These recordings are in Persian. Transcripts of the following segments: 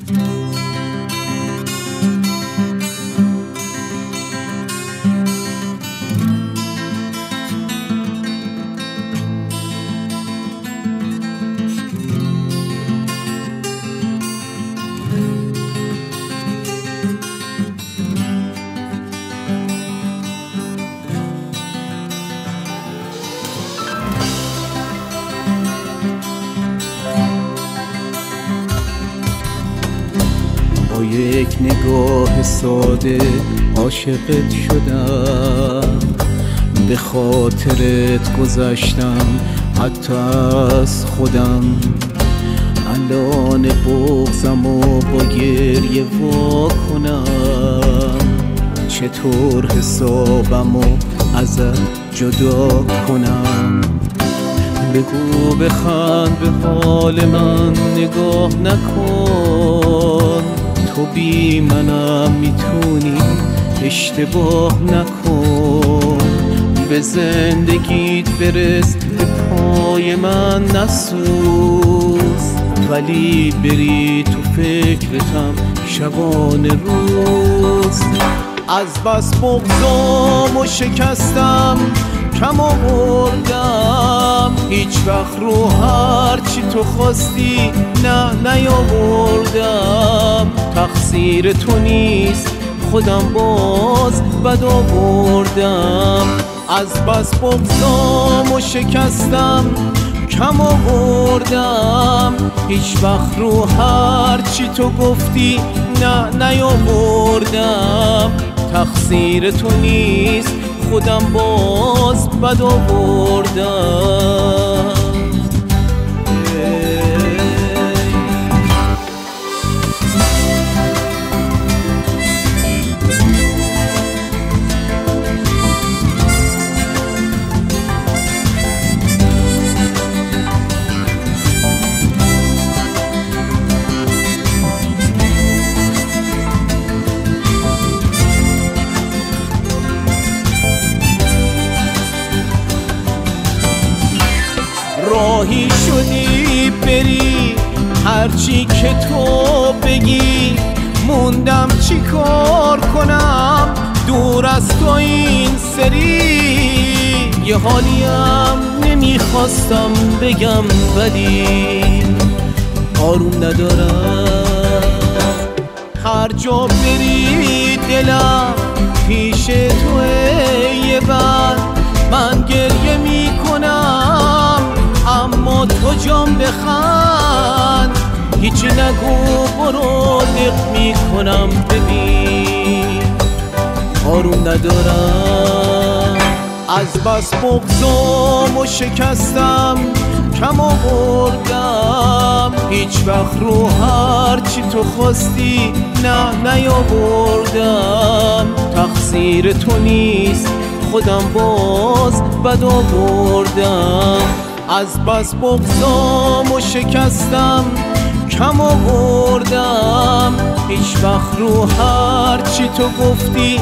با یک نگاه ساده عاشقت شدم، به خاطرت گذشتم حتی از خودم. الان بغضم و با گریه وا کنم، چطور حسابم و ازت جدا کنم. بگو بخند به حال من نگاه نکن، تو بی منم میتونی اشتباه نکن. به زندگیت برس به پای من نسوز، ولی بری تو فکرتم شبانه روز. از بس بغضام و شکستم کم آوردم، هیچ وقت رو هر چی تو خواستی نیاوردم. تقصیر تو نیست خودم باز بد آوردم. از بس بغضام و شکستم کم آوردم، هیچ وقت رو هر چی تو گفتی نیاوردم. تقصیر تو نیست خودم باز بد آوردم. راهی شدی بری هرچی که تو بگی، موندم چی کار کنم دور از تو این سری. یه حالیم نمیخواستم بگم ولی آروم ندارم. هر جا بری دلم پیش توه، یه بر من گریه میکنم اما تو جام بخند. هیچ نگو برو دق میکنم ببین آروم ندارم. از بس بغضام و شکستم کم آوردم، هیچ وقت رو هر چی تو خواستی نیاوردم. تقصیر تو نیست خودم باز بد آوردم. از بس بغضام و شکستم کم آوردم، هیچ وقت رو هر چی تو گفتی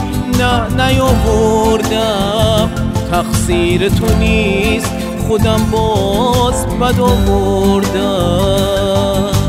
نیاوردم. تقصیر تو نیست خودم باز بد آوردم.